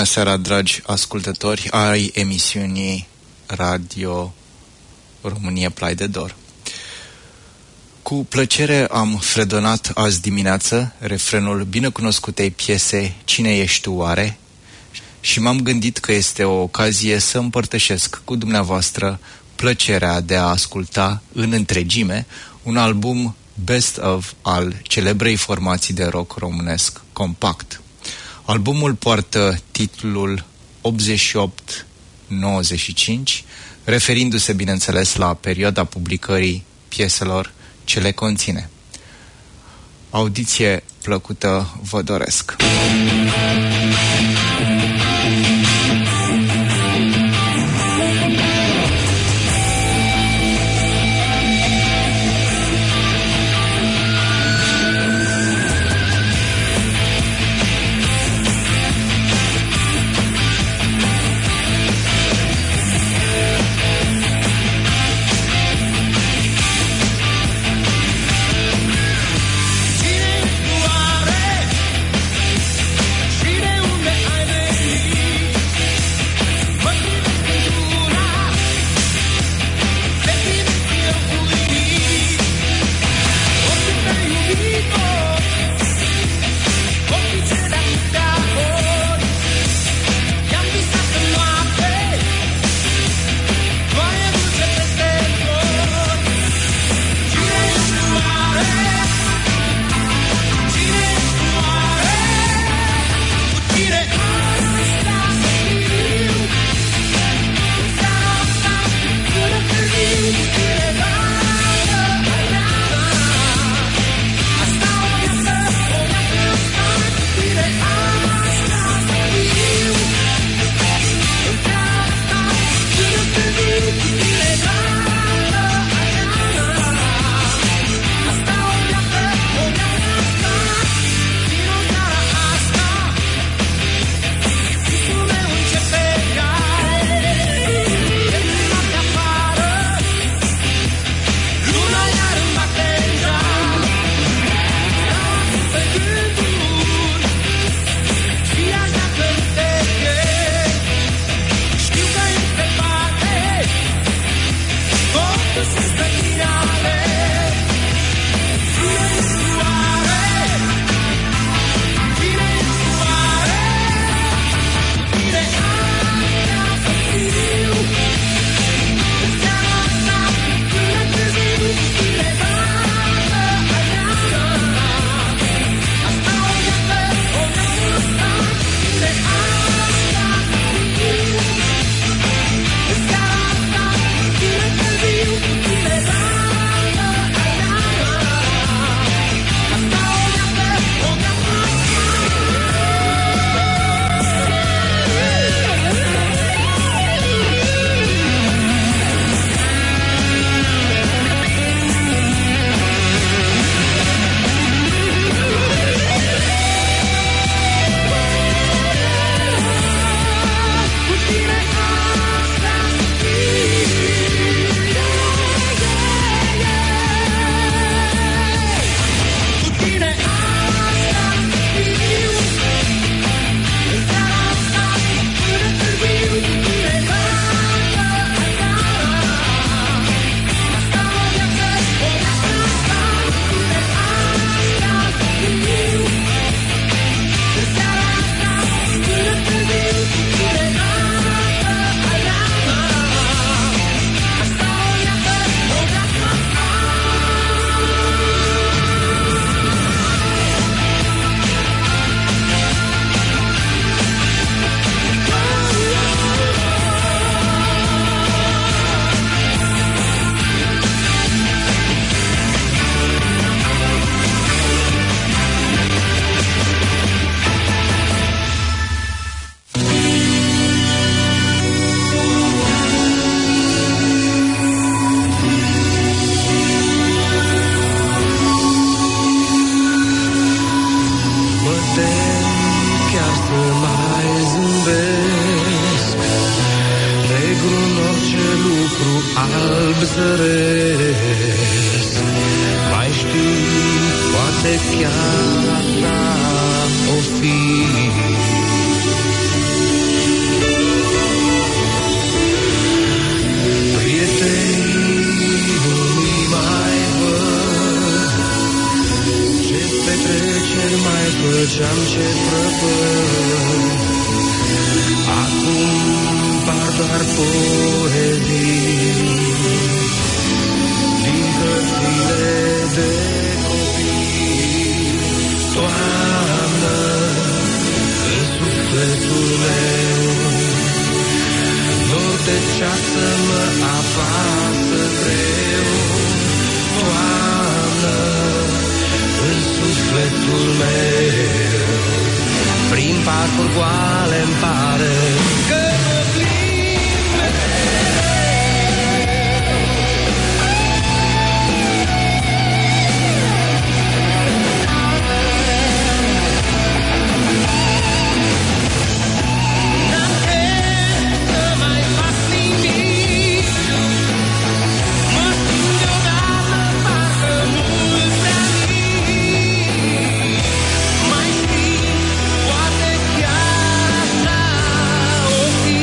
Bună seara, dragi ascultători ai emisiunii Radio România Plai de Dor. Cu plăcere am fredonat azi dimineață refrenul binecunoscutei piese Cine ești tu oare? Și m-am gândit că este o ocazie să împărtășesc cu dumneavoastră plăcerea de a asculta în întregime un album best of al celebrei formații de rock românesc Compact. Albumul poartă titlul 88-95, referindu-se, bineînțeles, la perioada publicării pieselor ce le conține. Audiție plăcută vă doresc! chiar asta o fi. poezii din cărțile de copii. Toamnă, în sufletul meu, dor de ceață mă apasă greu. Toamnă, în sufletul meu, prin parcuri goale-mi pare că mă plimb mereu. N-am chef să mai fac nimic, mă simt deodată parcă mult prea mic. Mai știi, poate chiar așa o fi.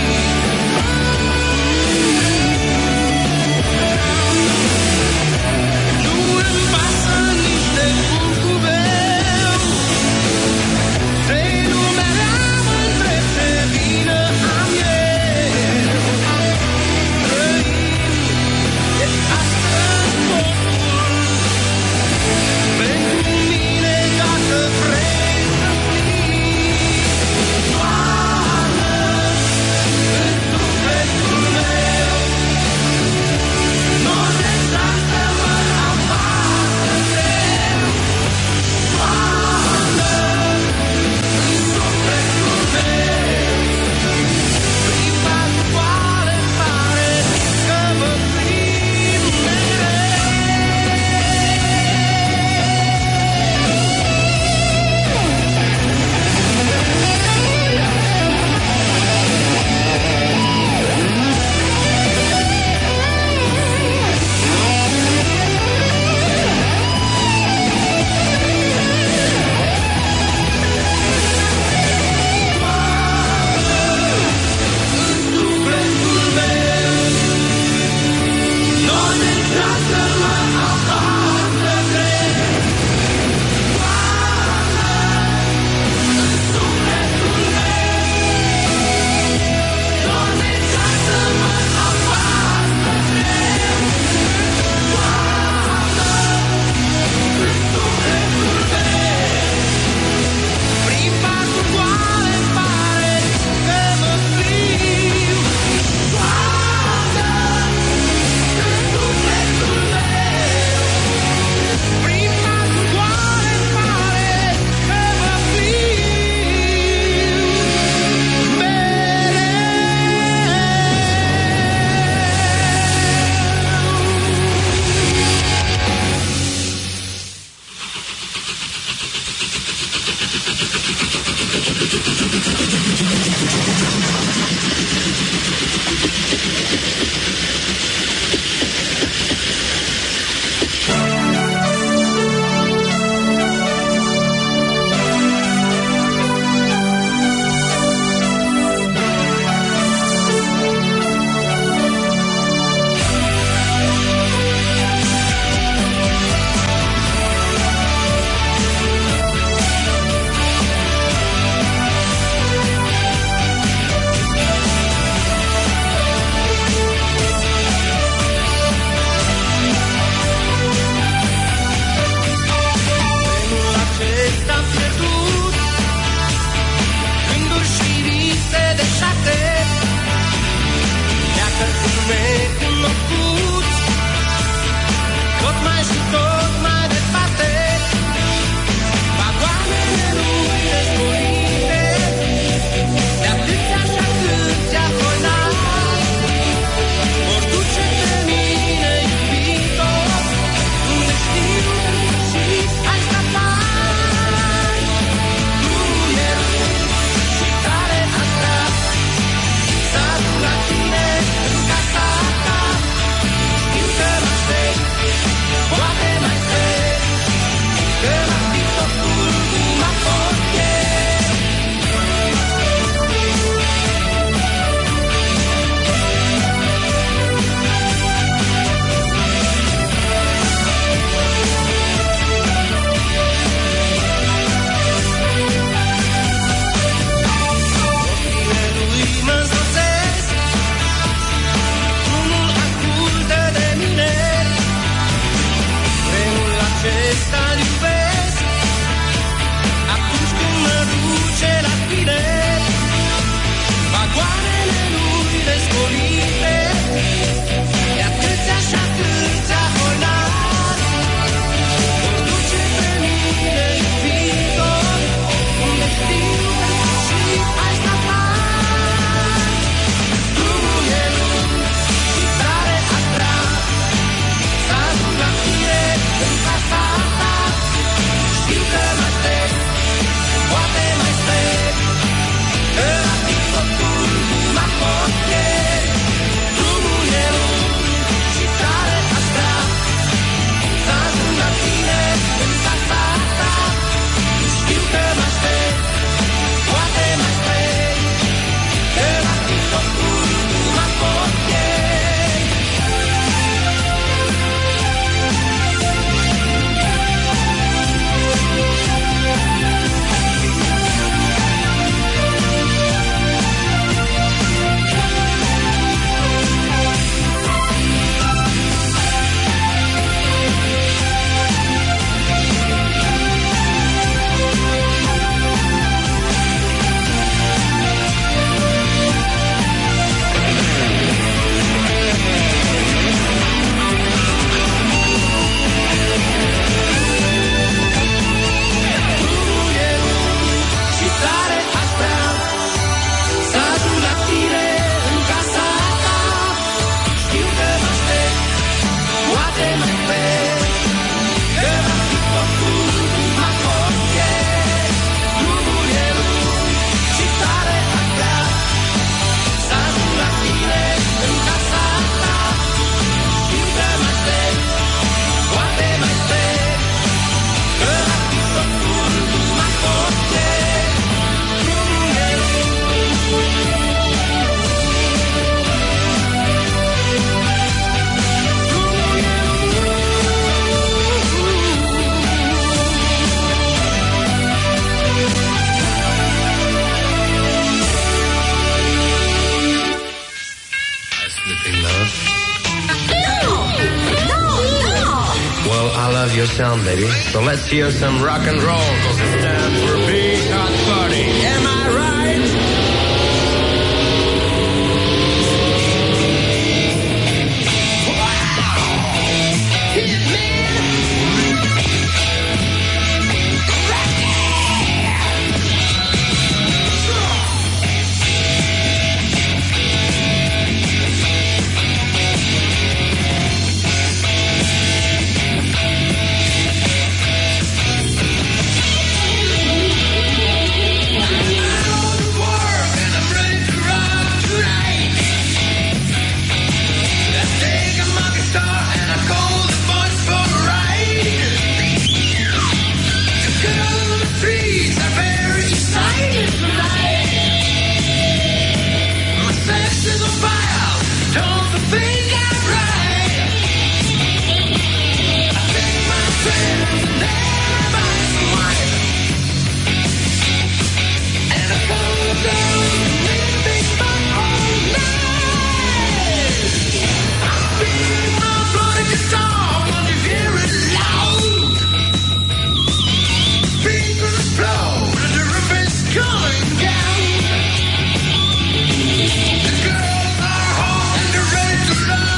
Nu îmi pasă nici de curcubeu, de lumea rea mă întreb ce vină am eu. Trăind, e astăzi totul pentru mine, dacă vrei să știi. Toamnă, în sufletul meu, nor de ceață mă apasă greu. Toamnă, în sufletul meu, prin patru goale-mi pare că mă plimb mereu. Sufletul meu, nor de ceață mă apasă greu. Toamnă, în sufletul meu, nor de ceață mă apasă greu. Toamnă, în sufletul meu, prin patru goale-mi pare că mă plimb. Toamnă, în sufletul meu, prin patru goale-mi pare că mă plimb Trenul acesta-mi pierdut, gânduri și vise deșarte, pleacă un necunoscut, tot mai și tot mai departe. Vagoanele lui dezvolite, de atâția și atâția hoinați, vor duce pe mine, iubito, unde știu și ai scapat. Tu e rând și tare aș vrea să ajung la tine în casa ta. Știu că mă aștept, poate huh? No. Well, I love your sound, baby. So let's hear some rock and roll, 'cause it's time for a big hot party. Am I right? Coming down. The girls are hot and they're ready to love.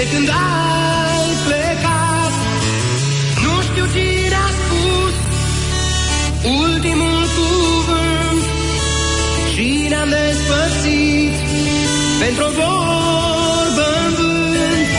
când ai plecat. Nu știu cine a spus ultimul cuvânt și ne-am despărțit pentru o vorbă în vânt.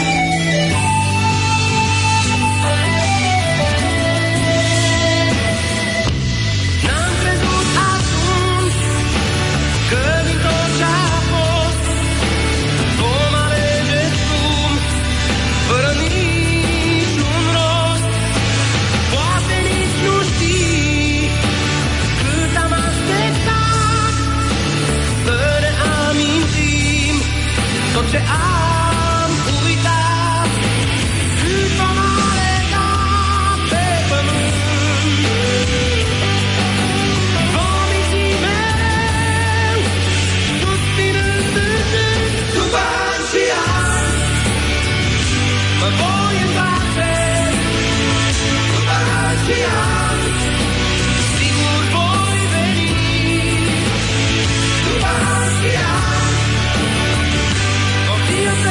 N-am crezut atunci că din tot ce-a fost vom alege drum fără niciun rost. Poate nici nu știi cât am așteptat să ne amintim tot ce am uitat. Cât vom alega pe pământ, vom minți mereu, suspinând râzând. După ani și ani mă voi întoarce, după ani și ani sigur voi veni. După ani și ani copii o să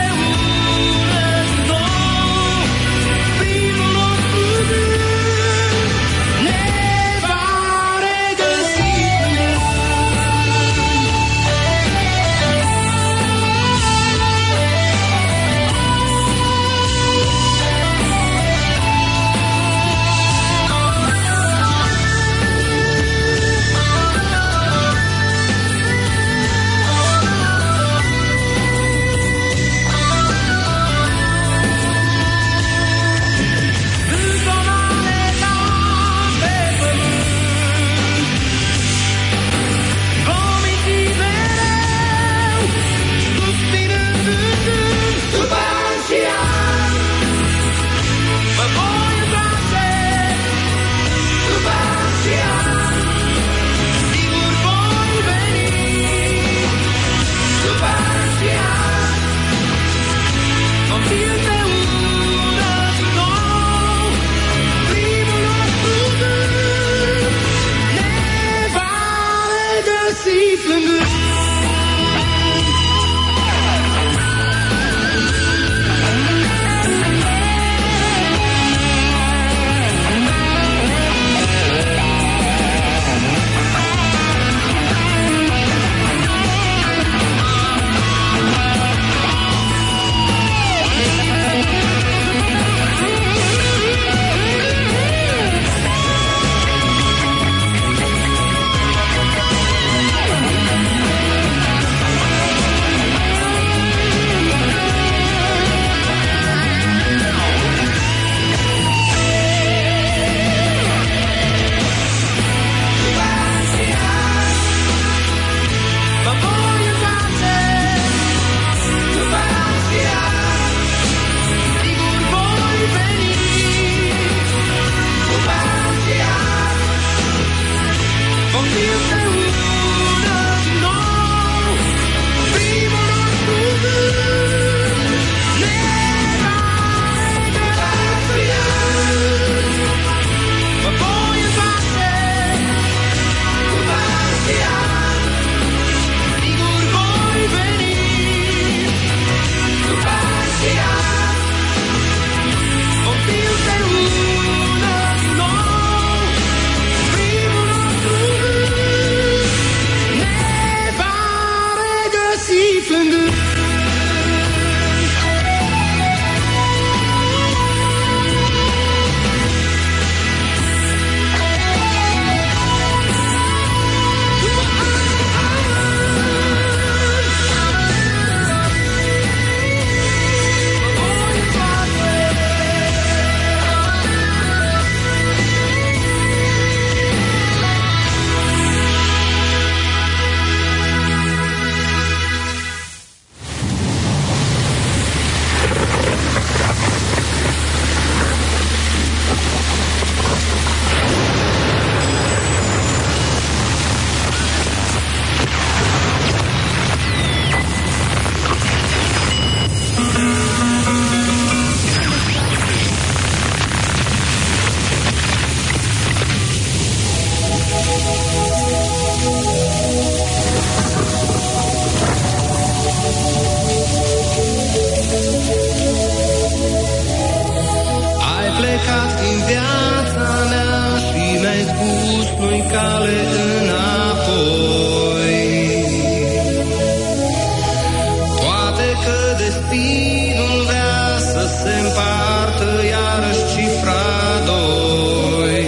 destinul vrea să se împartă iarăși cifra doi.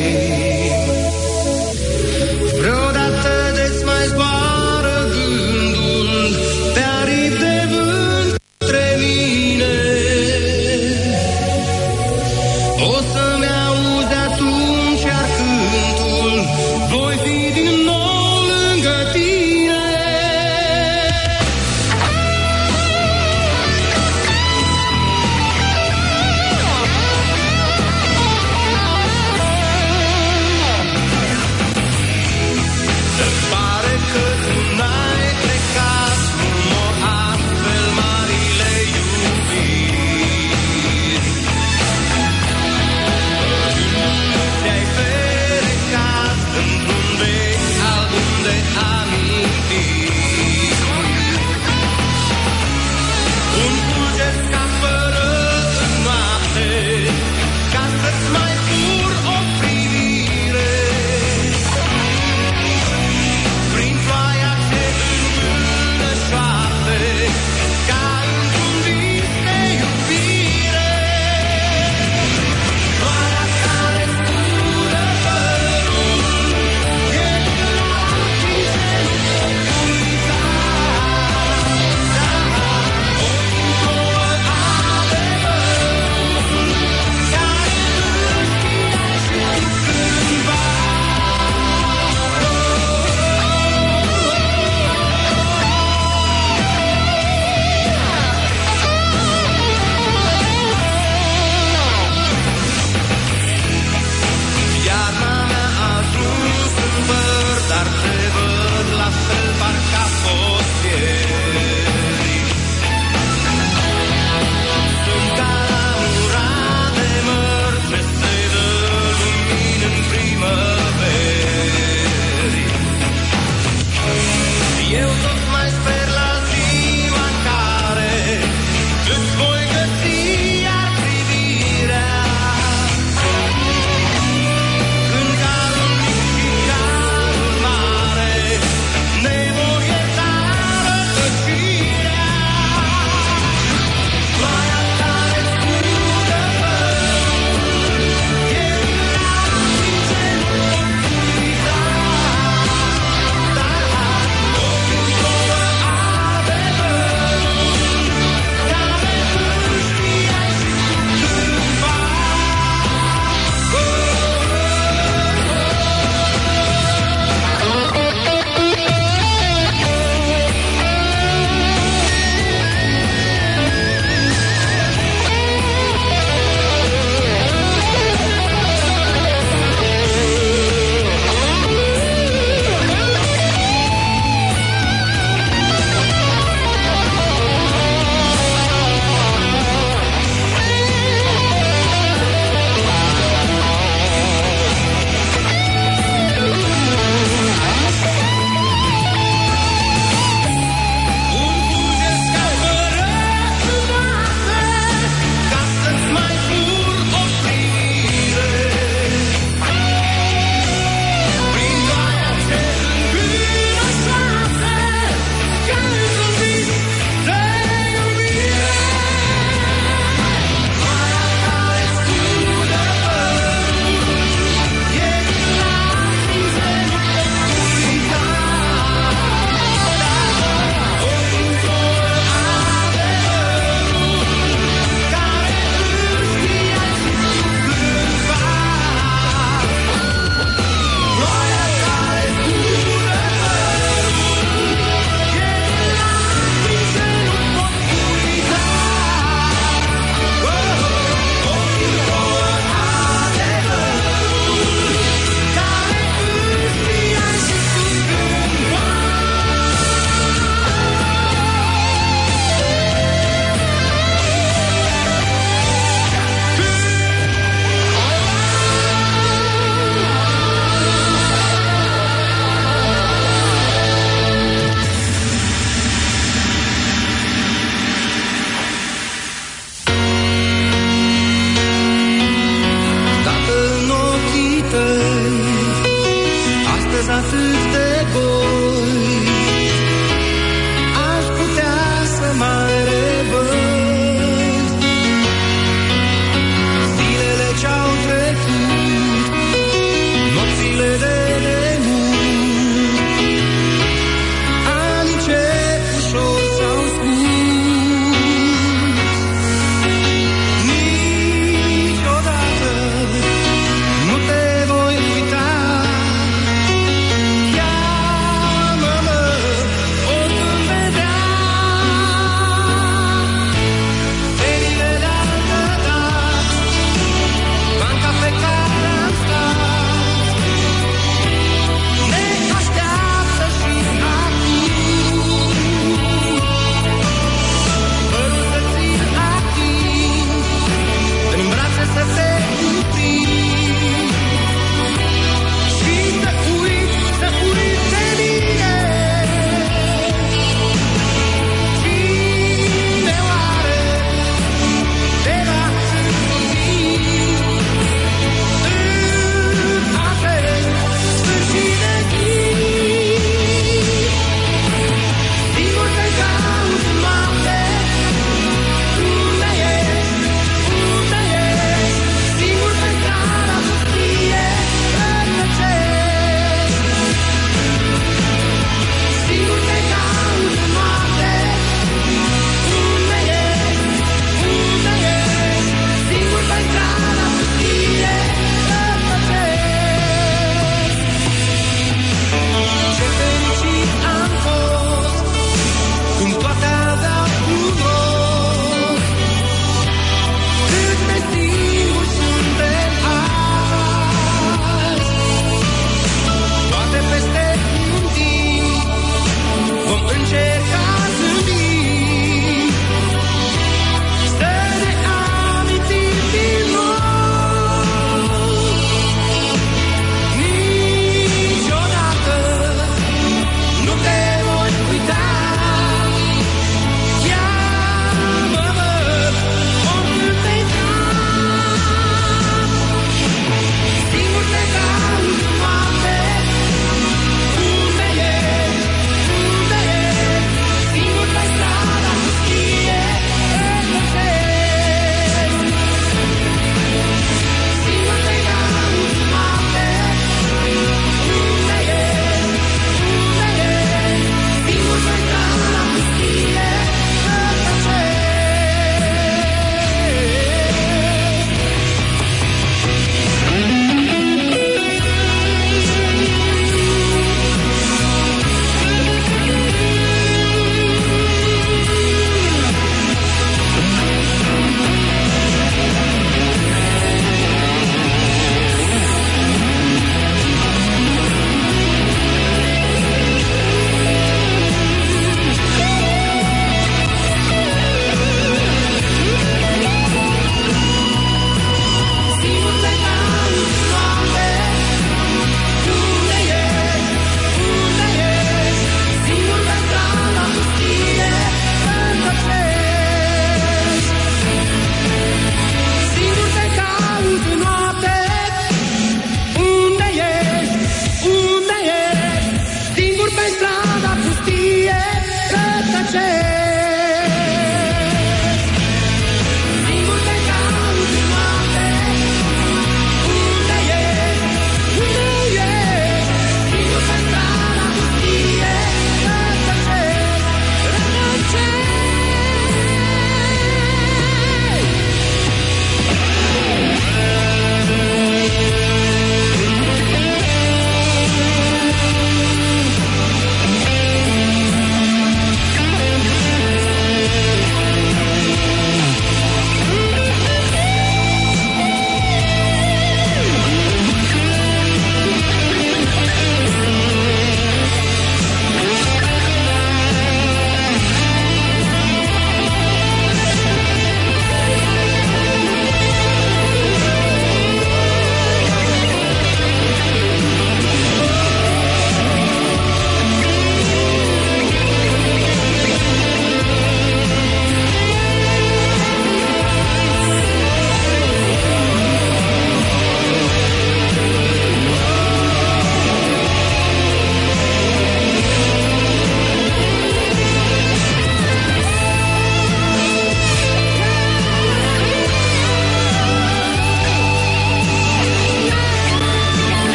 Vreodată de-ți mai zboară gândul pe aripi de vânt între mine. O să-mi auzi atunci iar cântul, voi fi din nou lângă tine.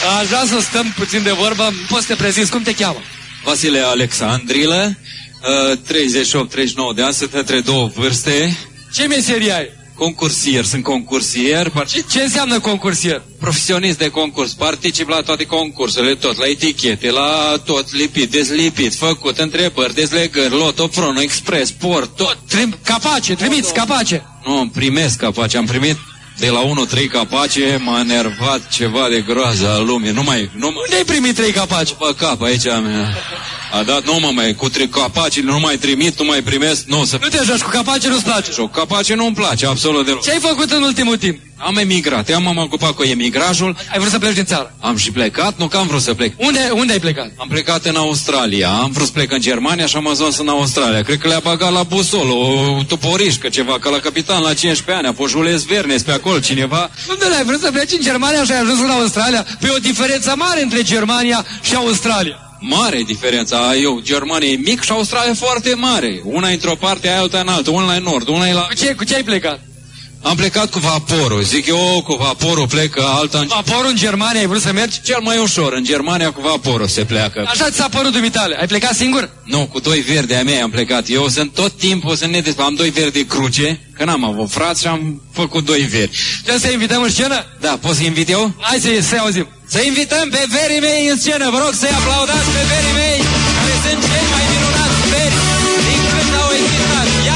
Aș vrea să stăm puțin de vorbă. Poți să te prezinți, cum te cheamă? Vasile Alexandrilă, 38-39 de ani, sunt între două vârste. Ce meserie ai? Concursier, sunt concursier. Ce înseamnă concursier? Profesionist de concurs, particip la toate concursurile, tot, la etichete, la tot, lipit, dezlipit, făcut, întrebări, dezlegări, loto, prono, expres, sport, tot. Capace, trimiți capace. Nu, primesc capace, am primit de la 1-3 capace, m-a enervat ceva de groază a lumii. Unde ai primit 3 capace? Pe cap, aici a dat, cu 3 capace, nu mai trimit, nu mai primesc, Nu te joci cu capace, nu-ți place? Cu capace nu-mi place, absolut deloc. Ce ai făcut în ultimul timp? Am emigrat, m-am ocupat cu emigrajul. Ai vrut să pleci din țară? Am și plecat, nu că am vrut să plec. Unde ai plecat? Am plecat în Australia, am vrut să plec în Germania și am ajuns în Australia. Cred că le-a bagat la busol, o tuporișcă, ceva, ca la capitan la 15 ani, a fost Jules Vernes pe acolo, cineva. Unde ai vrut să pleci în Germania și ai ajuns în Australia? Păi o diferență mare între Germania și Australia. Mare diferența, Germania e mic și Australia foarte mare. Una într-o parte, alta în altă, una e în nord, una e la... Cu ce ai plecat? Am plecat cu vaporul, zic eu, cu vaporul plecă, alta în... Vaporul în Germania, ai vrut să mergi? Cel mai ușor, în Germania cu vaporul se pleacă. Așa ți s-a părut dumitale, ai plecat singur? Nu, cu 2 verdi ai mei am plecat. Eu sunt tot timpul am 2 verdi de cruce, că n-am avut frați și am făcut 2 verdi. Trebuie să invităm în scenă? Da, poți să invit eu? Hai să auzim. Să invităm pe verii mei în scenă, vă rog să-i aplaudați pe verii mei, care sunt cei mai minunați veri din când au existat. Ia!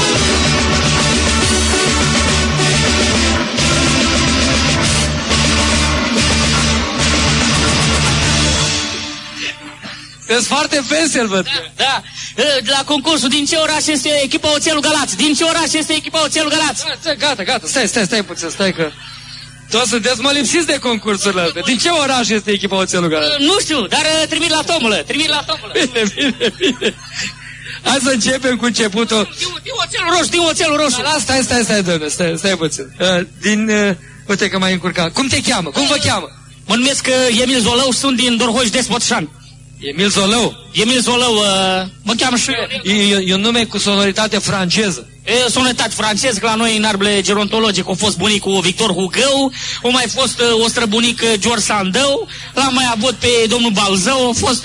Sunteți foarte vesel, văd. Da. La concursul, din ce oraș este echipa Oțelul Galați? Din ce oraș este echipa Oțelul Galați? Gata, stai puțin, stai că... Toți sunteți mă lipsiți de concursurile astea. Din ce oraș este echipa Oțelul Galați? Nu știu, dar trimit la tomulă. Bine. Hai să începem cu începutul. Din Oțelul Roșu. Stai, doamne, stai puțin. Uite că m-ai încurcat. Cum te cheamă? Cum vă cheamă? Mă numesc Emil Zolău și sunt din Dorhoș Despotșan. Emil Zolău? Emil Zolău, mă cheamă și... E un nume cu sonoritate franceză. Sonoritate franceză, că la noi în arbele gerontologic a fost bunicul Victor Hugău, a mai fost o străbunic George Sandău, l-am mai avut pe domnul Balzău, a fost...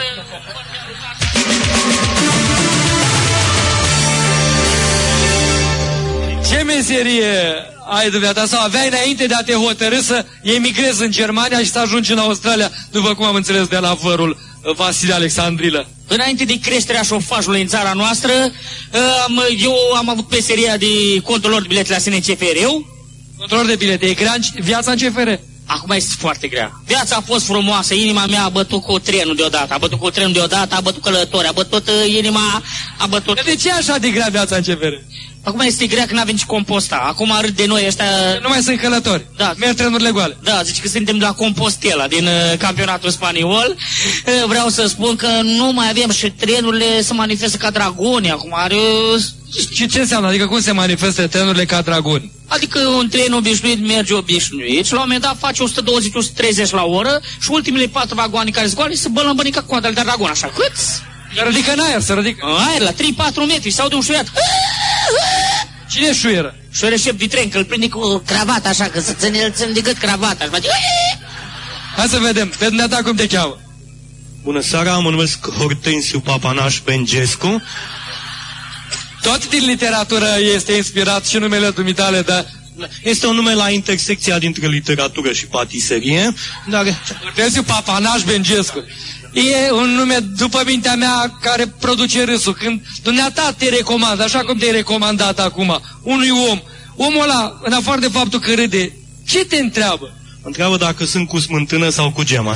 Ce meserie ai dumneata sau aveai înainte de a te hotărî să emigrezi în Germania și să ajungi în Australia, după cum am înțeles de la vărul Vasile Alexandrilă? Înainte de creșterea șofajului în țara noastră, eu am avut meseria de controlor de bilete la SNCFR-ul. Controlor de bilete, e grea viața în CFR? Acum este foarte grea. Viața a fost frumoasă, inima mea a bătut cu trenul deodată, a bătut călători, a bătut inima, a bătut... De ce e așa de grea viața în CFR? Acum este grea că n-avem ce composta. Acum râd de noi ăștia... Nu mai sunt călători. Da. Merg trenurile goale. Da, zice că suntem la Compostela din campionatul spaniol. Vreau să spun că nu mai avem și trenurile se manifestă ca dragoni. Acum are... Și ce înseamnă? Adică cum se manifestă trenurile ca dragoni? Adică un tren obișnuit merge obișnuit și la un moment dat face 120-130 la oră și ultimele 4 vagoane care se goale se bălămbăni ca coadele de dragon, așa. Câți? Se ridică în aer, se ridică. În aer, la 3-4 metri, se aude un șuiat. Cine șuieră? Șuieră șef de tren, că îl prinde cu cravata așa, că să ține de gât cravata. Hai să vedem, pe dumneata cum te cheamă? Bună seara, mă numesc Hortensiu Papanaș Bengescu. Tot din literatură este inspirat și numele dumitale, dar... Este un nume la intersecția dintre literatură și patiserie, dar... Hortensiu Papanaș Bengescu. E un nume, după mintea mea, care produce râsul. Când dumneata te recomandă, așa cum te-ai recomandat acum, unui om, omul ăla, în afară de faptul că râde, ce te întreabă? Întreabă dacă sunt cu smântână sau cu gema.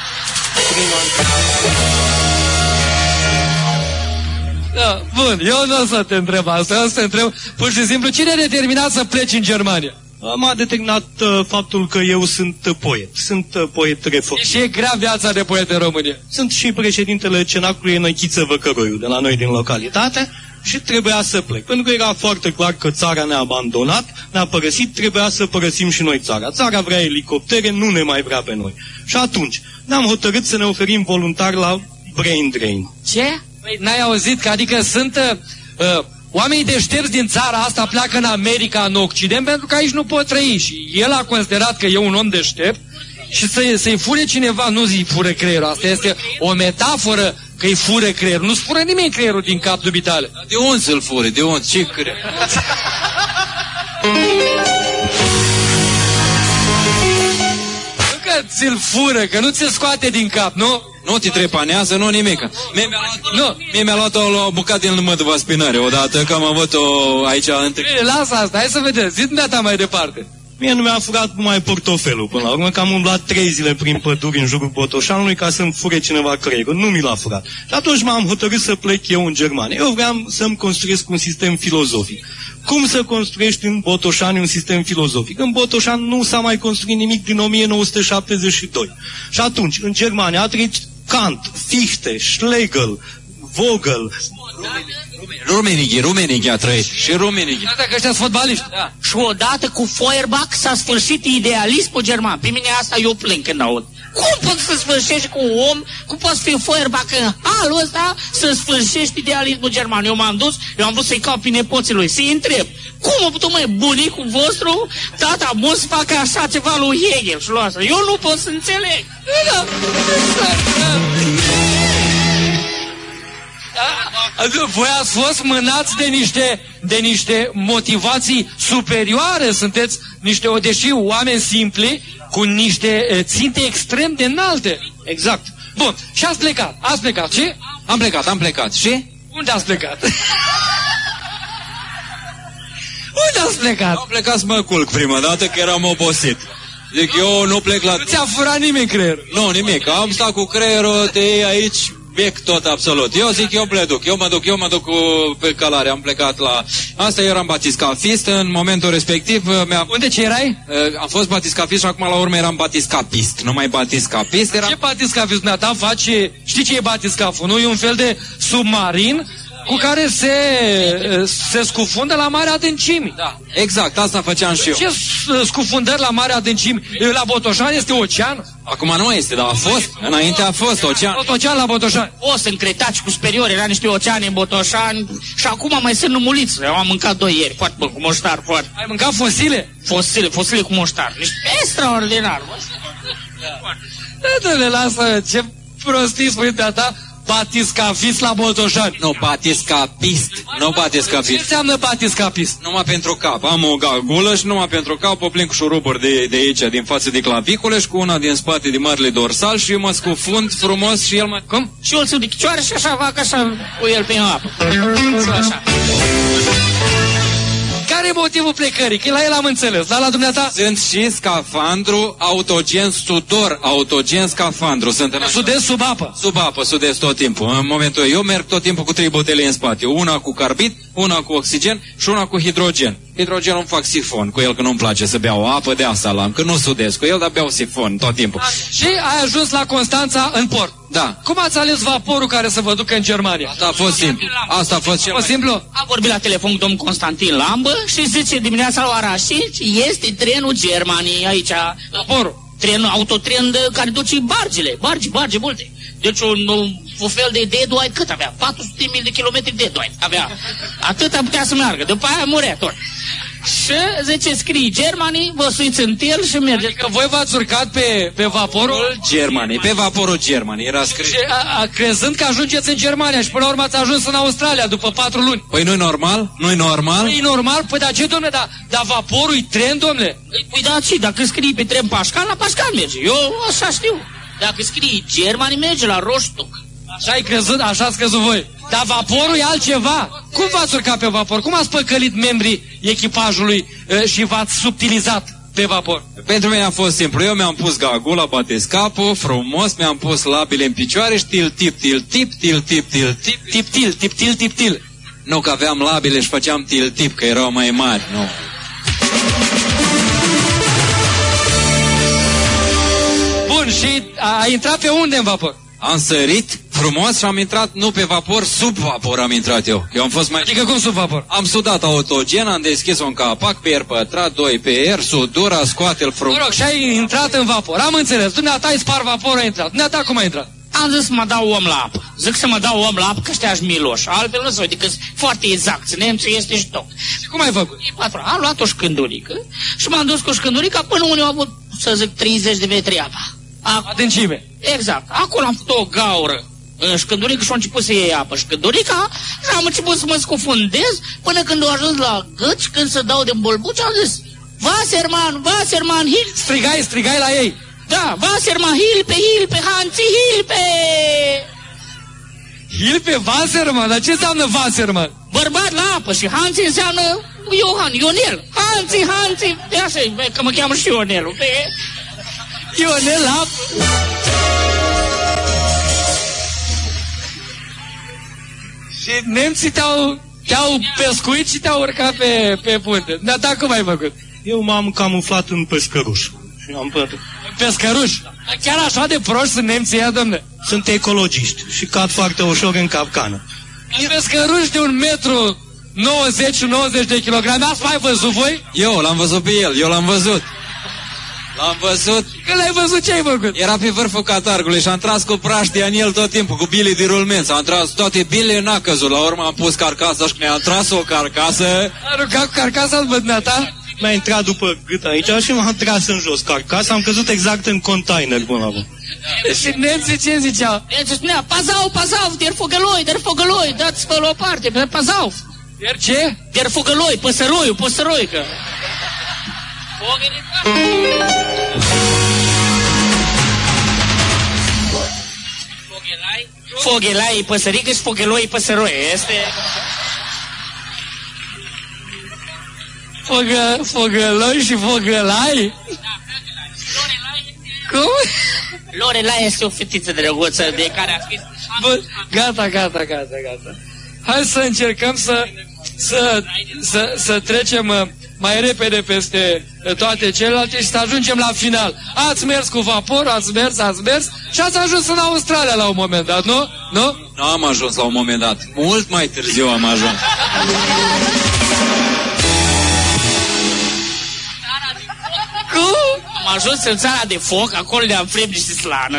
Da, bun, eu nu o să te întreb asta, o să te întreb pur și simplu, cine a determinat să pleci în Germania? M-a determinat faptul că eu sunt poet. Sunt poet reformat. Și e grea viața de poet în România. Sunt și președintele Cenacului Enăchiță Văcăroiu, de la noi din localitate, și trebuia să plec. Pentru că era foarte clar că țara ne-a abandonat, ne-a părăsit, trebuia să părăsim și noi țara. Țara vrea elicoptere, nu ne mai vrea pe noi. Și atunci ne-am hotărât să ne oferim voluntar la Brain Drain. Ce? Păi, n-ai auzit că adică sunt... oamenii deștepți din țara asta pleacă în America, în Occident, pentru că aici nu pot trăi. Și el a considerat că e un om deștept Și să-i fure cineva, nu zi fură creierul, asta este o metaforă că îi fură creierul. Nu spune nimeni creierul din cap dubitale. De unde să-l fure? De unde? Ce creier? Nu că ți-l fură, că nu ți-l scoate din cap, nu? Nu te trepanează, nu nimic. Mie mi-a luat o bucată din măduva spinare odată, că am avut-o aici între... Lasă asta, hai să vedem, zi dumneata mai departe. Mie nu mi-a furat numai portofelul până la urmă, că am umblat 3 zile prin păduri în jurul Botoșanului ca să-mi fure cineva creierul. Nu mi l-a furat. Și atunci m-am hotărât să plec eu în Germania. Eu vreau să-mi construiesc un sistem filozofic. Cum să construiești în Botoșani un sistem filozofic? În Botoșani nu s-a mai construit nimic din 1972. Și atunci, în Germania a trăit Kant, Fichte, Schlegel, Vogel... Rumenighi a trăit. Și Rumenighi. Dacă ăștia sunt fotbaliști. Da. Și odată cu Feuerbach s-a sfârșit idealismul german. Pe mine asta eu plâng când aud. Cum poți să sfârșești cu un om? Cum poți fi Feuerbach în halul ăsta să sfârșești idealismul german? Eu m-am dus, eu am vrut să-i caut pe nepoții lui, să-i întreb. Cum a putut, măi, bunicul vostru, tata mult să facă așa ceva lui Hegel și lui asta? Eu nu pot să înțeleg. Voi ați fost mânați de niște motivații superioare, sunteți niște, deși oameni simpli, cu niște ținte extrem de înalte. Exact. Bun, și ați plecat, și? Am plecat, și? Unde ați plecat? Unde ați plecat? Am plecat să mă culc prima dată, că eram obosit. Zic, eu nu plec la... Nu ți-a furat nimeni creierul? Nu, nimic, am stat cu creierul, te iei aici... bec tot absolut. Eu zic, eu mă duc pe călare, am plecat la... Asta eu eram batiscafist, în momentul respectiv... Unde ce erai? Am fost batiscafist și acum la urmă eram batiscapist, nu mai batiscapist. Ce batiscafist dumneata face? Știi ce e batiscaful, nu? E un fel de submarin cu care se scufundă la mare adâncimi. Da, exact, asta făceam și eu. Ce scufundări la mare adâncimi? La Botoșani este ocean? Acum nu este, dar a fost. Înainte a fost ocean. Ocean la Botoșani. O să încretaci cu superior, era niște oceane în Botoșani și acum mai sunt numuliți. Eu am mâncat 2 ieri, foarte bun, cu moștar, foarte. Ai mâncat fosile? Fosile cu moștar. Niște extraordinar. Dă-le, lasă, ce prostii spui de-a ta. Batiscafist la Botoșani. Nu, batiscapist. Nu batiscapist. Ce înseamnă batiscapist? Numai pentru cap. Am o gagulă și numai pentru cap o plin cu șuruburi de aici, din față de clavicule și cu una din spate de marele dorsal și eu mă scufund frumos și el mă... Cum? Și eu îl țiu de chicioare și așa fac așa cu el pe apă. Așa. Care e motivul plecării? Că la el am înțeles, dar la dumneata? Sunt și scafandru, autogen, sudor, autogen, scafandru. Sudez sub apă? Sub apă, sudez tot timpul. În momentul eu merg tot timpul cu 3 botele în spate. Una cu carbid, una cu oxigen și una cu hidrogen. Hidrogenul îmi fac sifon cu el, că nu-mi place să beau apă, de asta l-am. Că nu sudez cu el, dar beau sifon tot timpul. Și ai ajuns la Constanța în port. Da. Cum ați ales vaporul care să vă ducă în Germania? Asta a fost simplu. Asta a fost cel mai simplu. Am vorbit la telefon cu domnul Constantin Lambă și zice dimineața la ora 5 este trenul Germaniei aici. Vaporul. Autotren care duce bargi multe. Deci un fel de deadwine, cât avea? 400.000 de kilometri deadwine avea. Atâta putea să meargă, după aia murea tot. Și zice, scrie Germany, vă suiți în tel și mergeți. Adică voi v-ați urcat pe vaporul Germany, pe vaporul Germany, era scris. Și crezând că ajungeți în Germania și până la urmă ați ajuns în Australia după 4 luni. Păi nu-i normal? Nu-i normal? Nu-i normal? Păi dar ce, dom'le, dar vaporul-i tren, dom'le? Păi da, ce, dacă scrie pe tren Pașcan, la Pașcan merge. Eu așa știu. Dacă scrie Germany, merge la Rostock. Așa ai crezut, așa ați crezut voi. Dar vaporul e altceva. Cum v-ați urcat pe vapor? Cum ați păcălit membrii echipajului și v-ați subtilizat pe vapor? Pentru mine a fost simplu. Eu mi-am pus gagula, batiscapul, frumos, mi-am pus labile în picioare și til-tip. Nu, că aveam labile și făceam til-tip, că erau mai mari, nu. Bun, și a intrat pe unde în vapor? Am sărit frumos și am intrat, nu pe vapor, sub vapor am intrat eu. Eu am fost mai... Adică cum sub vapor? Am sudat autogen, am deschis un capac, pe R pătrat, 2 pe R, sudura, scoate-l frumos. Mă rog, și ai intrat în vapor. Am înțeles. Dumneata ai spart vaporul, ai intrat. Dumneata cum ai intrat? am zis să mă dau om la apă. Zic să mă dau om la apă, că ăștia-și miloși. Altfel nu se uite, că foarte exact. Nemții este și tot. Și cum ai făcut? Am luat o șcândurică și m-am dus cu șcândurica până unde au avut, să zic, 30 de metri apa. Adâncime. Exact. Acolo am făcut o gaură în șcândurică și au început să iei apă. Șcândurica și am început să mă scufundez până când au ajuns la gât, când se dau de bolbuci, am zis: Wasserman, Hilpe! Strigai la ei. Da, Wasserman, Hilpe, Hansi, Hilpe! Hilpe, Wasserman, dar ce înseamnă Wasserman? Bărbat la apă și Hansi înseamnă Ionel. Hansi, de așa, că mă cheamă și Ionelul. Ionel la apă. Și nemții te-au pescuit și te-au urcat pe punte. Dar da, cum ai făcut? Eu m-am camuflat în pescăruș. Și am pescăruș? Chiar așa de proști sunt nemții ăia, domne? Sunt ecologiști și cad foarte ușor în capcană. Pescăruș de 1,90 de kilograme, ați mai văzut voi? Eu l-am văzut pe el, L-am văzut. Când l-ai văzut, ce ai făcut? Era pe vârful catargului și am tras cu praștia în el tot timpul, cu bile de rulmență. Am tras toate bile, n-a căzut. La urmă am pus carcasa și când am tras o carcasă... A aruncat cu carcasa în bădneata? Mi-a intrat după gât aici și m-am tras în jos carcasa, am căzut exact în container până la urmă. Și nemții ce ziceau? Nemții spunea: Pazauf, der Fugăloi, dați-vă la o parte, Pazauf. Der ce? Der Fugăloi, păsăroică. Foghelai, păsărică și Fogheloi, păsăroie. Este... Fogheloi și Foghelai? Cum? Lorelai este o fetiță drăguță de care a scris... Bun, gata. Hai să încercăm să trecem mai repede peste toate celelalte și să ajungem la final. Ați mers cu vapor, ați mers și ați ajuns în Australia la un moment dat, nu? Nu? Nu am ajuns la un moment dat. Mult mai târziu am ajuns. Cum? Am ajuns în țara de foc, acolo le-am frept niște slană.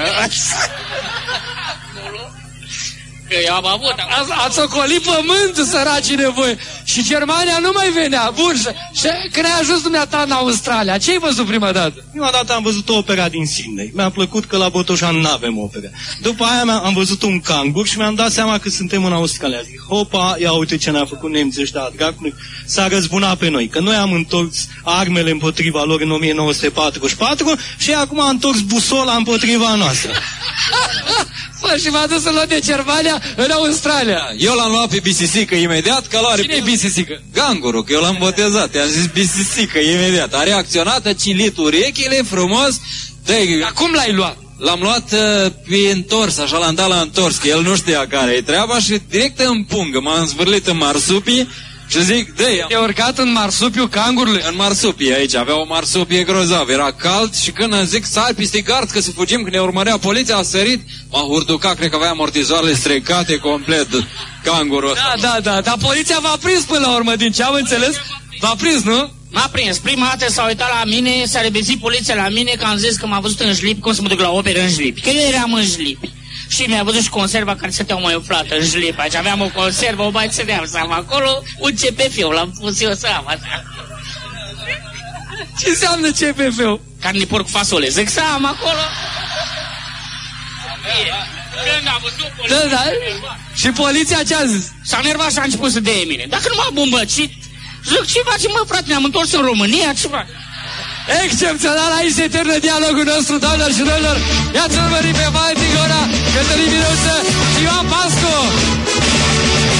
Că eu am avut... Ați ocolit pământul, săracii de voi. Și Germania nu mai venea. Bun, și când ai ajuns dumneata în Australia, ce ai văzut prima dată? Prima dată am văzut opera din Sydney. Mi-a plăcut că la Botoșan n-avem opera. După aia am văzut un cangur și mi-am dat seama că suntem în Australia. Zic: hopa, ia uite ce ne-a făcut nemții ăștia, dracului. S-a răzbunat pe noi, că noi am întors armele împotriva lor în 1944 și acum a întors busola împotriva noastră. Bă, și m-a dus în loc de Germania în Australia. Eu l-am luat pe bisisică imediat, că luare... Cine e bisisică? Gangurul, că eu l-am botezat. I-am zis bisisică imediat. A reacționat, a cilit urechile frumos. Dar cum l-ai luat? L-am luat pe întors, așa l-am dat la întors, că el nu știa care e treaba și direct în pungă. M-am înzvârlit în marsupii și zic: dă-i. Te-ai urcat în marsupiul cangurului? În marsupie aici, avea o marsupie grozavă, era cald și când zic sar peste gard că să fugim, când ne urmărea poliția, a sărit, m-a hurducat, cred că avea amortizoarele strecate complet, cangurul ăsta. Da, dar poliția v-a prins până la urmă, din ce am înțeles, v-a prins, nu? M-a prins. Prima dată s-a uitat la mine, s-a rebezit poliția la mine, că am zis că m-a văzut în jlipi, cum să mă duc la operă în jlipi. Că eu eram în jlipi. Și mi-a văzut și conserva care stăteau mai umflată în jlipi. Aici aveam o conservă, o mai țădeam seama acolo, un CPF-ul, l-am pus eu seama. Ce înseamnă CPF-ul? Carne porc fasole, zic seama acolo. Când a văzut poliția... Da. Și poliția ce-a zis? S-a nervat și a început să dea mine. Dacă nu m-a bumbăcit, zic: ce facem, mă, frate, ne-am întors în România, ce fac? Excepțional, aici se termină dialogul nostru, doamnelor și domnilor. I-ați urmărit pe Valentin Gora, Cătălin Miruță și Ioan Pascu.